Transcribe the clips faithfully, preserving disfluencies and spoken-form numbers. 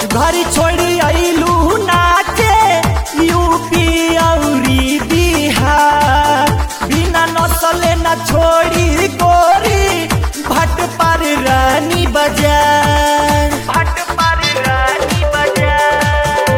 घर छोड़ी आइलू नाचे यूपी औरी बिहार, बिना नसले न छोड़ी गोरी भट पर रानी बाजार, भट पर रानी बाजार।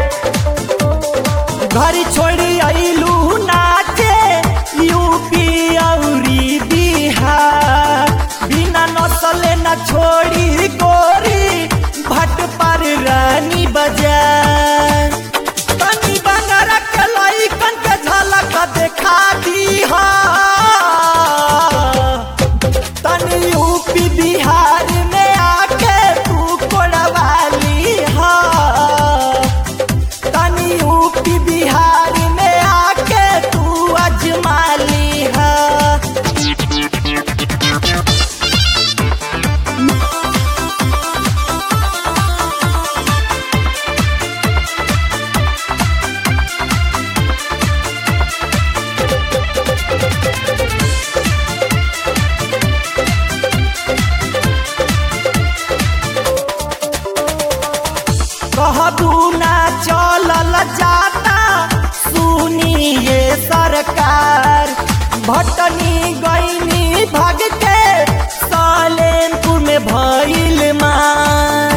घर छोड़ी आइलू नाचे यूपी औरी बिहार, बिना नसले न छोड़ी गोरी भट पर रानी बाजार। तनी बंगारा के लइकन के झलक देखा दीहा, तनी यूपी बिहार में आके तू कोड़वाली हा, तनी यूपी बिहार में आके तू अजमाली हा। कहबू ना चलल जाता सुनिए सरकार, भटनी गईनी भाग के सालेमपुर में भइल मार।